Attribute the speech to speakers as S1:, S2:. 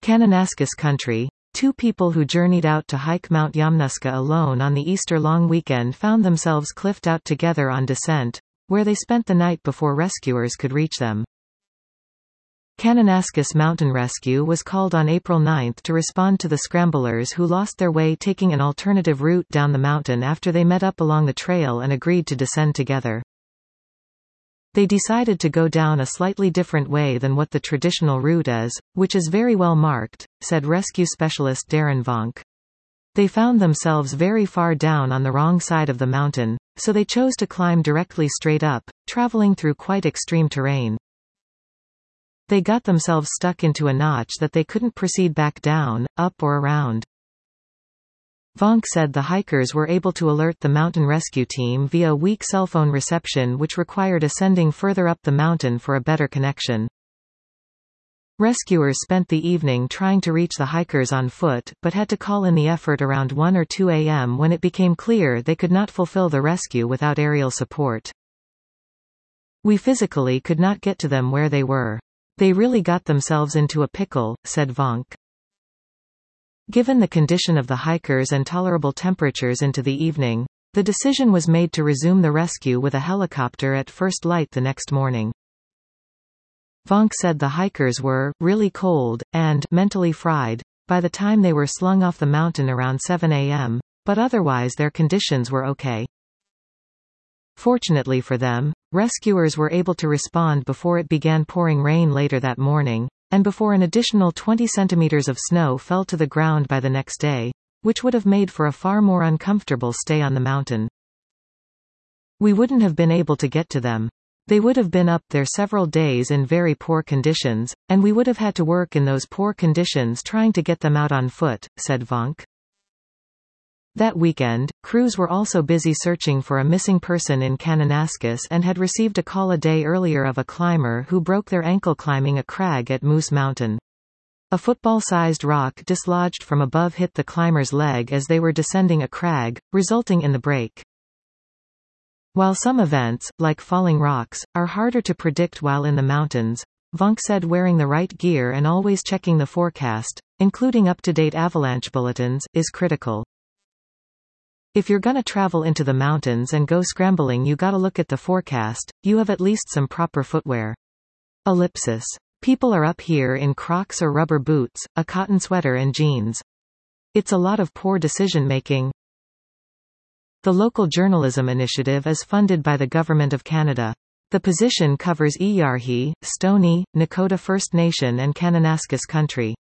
S1: Kananaskis Country. Two people who journeyed out to hike Mount Yamnuska alone on the Easter long weekend found themselves cliffed out together on descent, where they spent the night before rescuers could reach them. Kananaskis Mountain Rescue was called on April 9 to respond to the scramblers who lost their way taking an alternative route down the mountain after they met up along the trail and agreed to descend together. They decided to go down a slightly different way than what the traditional route is, which is very well marked, said rescue specialist Darren Vonk. They found themselves very far down on the wrong side of the mountain, so they chose to climb directly straight up, traveling through quite extreme terrain. They got themselves stuck into a notch that they couldn't proceed back down, up or around. Vonk said the hikers were able to alert the mountain rescue team via weak cell phone reception, which required ascending further up the mountain for a better connection. Rescuers spent the evening trying to reach the hikers on foot, but had to call in the effort around 1 or 2 a.m. when it became clear they could not fulfill the rescue without aerial support. We physically could not get to them where they were. They really got themselves into a pickle, said Vonk. Given the condition of the hikers and tolerable temperatures into the evening, the decision was made to resume the rescue with a helicopter at first light the next morning. Vonk said the hikers were really cold and mentally fried by the time they were slung off the mountain around 7 a.m., but otherwise their conditions were okay. Fortunately for them, rescuers were able to respond before it began pouring rain later that morning, and before an additional 20 centimeters of snow fell to the ground by the next day, which would have made for a far more uncomfortable stay on the mountain. We wouldn't have been able to get to them. They would have been up there several days in very poor conditions, and we would have had to work in those poor conditions trying to get them out on foot, said Vonk. That weekend, crews were also busy searching for a missing person in Kananaskis and had received a call a day earlier of a climber who broke their ankle climbing a crag at Moose Mountain. A football-sized rock dislodged from above hit the climber's leg as they were descending a crag, resulting in the break. While some events, like falling rocks, are harder to predict while in the mountains, Vonk said wearing the right gear and always checking the forecast, including up-to-date avalanche bulletins, is critical. If you're gonna travel into the mountains and go scrambling, you gotta look at the forecast, you have at least some proper footwear. Ellipsis. People are up here in Crocs or rubber boots, a cotton sweater and jeans. It's a lot of poor decision-making. The local journalism initiative is funded by the Government of Canada. The position covers Iyarhi, Stoney, Nakota First Nation and Kananaskis Country.